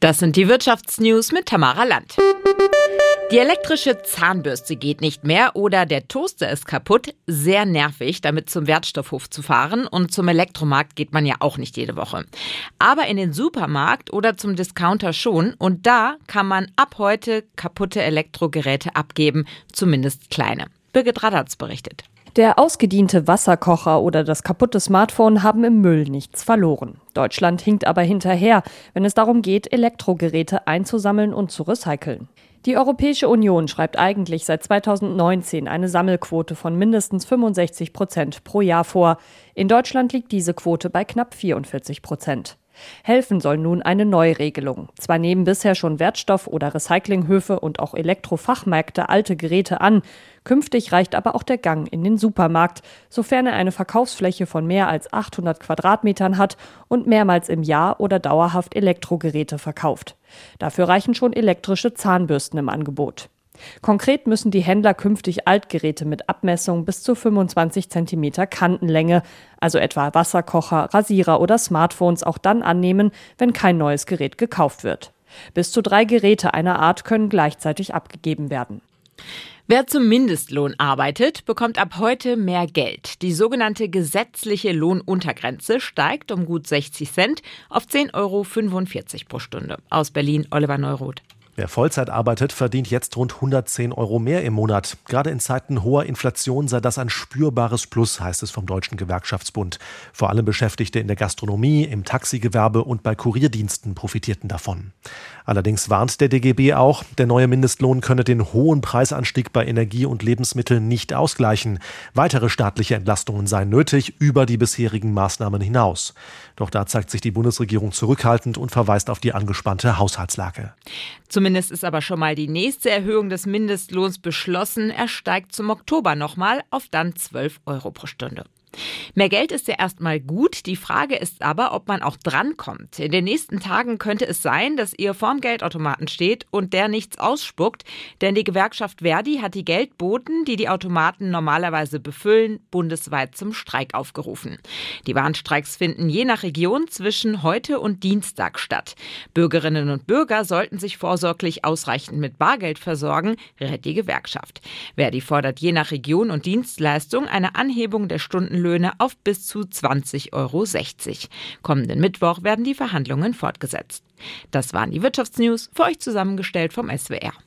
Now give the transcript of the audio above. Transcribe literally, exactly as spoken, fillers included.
Das sind die Wirtschaftsnews mit Tamara Land. Die elektrische Zahnbürste geht nicht mehr oder der Toaster ist kaputt. Sehr nervig, damit zum Wertstoffhof zu fahren. Und zum Elektromarkt geht man ja auch nicht jede Woche. Aber in den Supermarkt oder zum Discounter schon. Und da kann man ab heute kaputte Elektrogeräte abgeben, zumindest kleine. Birgit Radatz berichtet. Der ausgediente Wasserkocher oder das kaputte Smartphone haben im Müll nichts verloren. Deutschland hinkt aber hinterher, wenn es darum geht, Elektrogeräte einzusammeln und zu recyceln. Die Europäische Union schreibt eigentlich seit zweitausendneunzehn eine Sammelquote von mindestens fünfundsechzig Prozent pro Jahr vor. In Deutschland liegt diese Quote bei knapp vierundvierzig Prozent. Helfen soll nun eine Neuregelung. Zwar nehmen bisher schon Wertstoff- oder Recyclinghöfe und auch Elektrofachmärkte alte Geräte an. Künftig reicht aber auch der Gang in den Supermarkt, sofern er eine Verkaufsfläche von mehr als achthundert Quadratmetern hat und mehrmals im Jahr oder dauerhaft Elektrogeräte verkauft. Dafür reichen schon elektrische Zahnbürsten im Angebot. Konkret müssen die Händler künftig Altgeräte mit Abmessung bis zu fünfundzwanzig Zentimeter Kantenlänge, also etwa Wasserkocher, Rasierer oder Smartphones, auch dann annehmen, wenn kein neues Gerät gekauft wird. Bis zu drei Geräte einer Art können gleichzeitig abgegeben werden. Wer zum Mindestlohn arbeitet, bekommt ab heute mehr Geld. Die sogenannte gesetzliche Lohnuntergrenze steigt um gut sechzig Cent auf zehn Euro fünfundvierzig pro Stunde. Aus Berlin, Oliver Neuroth. Wer Vollzeit arbeitet, verdient jetzt rund hundertzehn Euro mehr im Monat. Gerade in Zeiten hoher Inflation sei das ein spürbares Plus, heißt es vom Deutschen Gewerkschaftsbund. Vor allem Beschäftigte in der Gastronomie, im Taxigewerbe und bei Kurierdiensten profitierten davon. Allerdings warnt der D G B auch, der neue Mindestlohn könne den hohen Preisanstieg bei Energie und Lebensmitteln nicht ausgleichen. Weitere staatliche Entlastungen seien nötig, über die bisherigen Maßnahmen hinaus. Doch da zeigt sich die Bundesregierung zurückhaltend und verweist auf die angespannte Haushaltslage. Zumindest ist aber schon mal die nächste Erhöhung des Mindestlohns beschlossen. Er steigt zum Oktober nochmal auf dann zwölf Euro pro Stunde. Mehr Geld ist ja erstmal gut. Die Frage ist aber, ob man auch drankommt. In den nächsten Tagen könnte es sein, dass ihr vorm Geldautomaten steht und der nichts ausspuckt. Denn die Gewerkschaft Verdi hat die Geldboten, die die Automaten normalerweise befüllen, bundesweit zum Streik aufgerufen. Die Warnstreiks finden je nach Region zwischen heute und Dienstag statt. Bürgerinnen und Bürger sollten sich vorsorglich ausreichend mit Bargeld versorgen, rät die Gewerkschaft. Verdi fordert je nach Region und Dienstleistung eine Anhebung der Stundenlöhne auf bis zu zwanzig Euro sechzig. Kommenden Mittwoch werden die Verhandlungen fortgesetzt. Das waren die Wirtschaftsnews, für euch zusammengestellt vom S W R.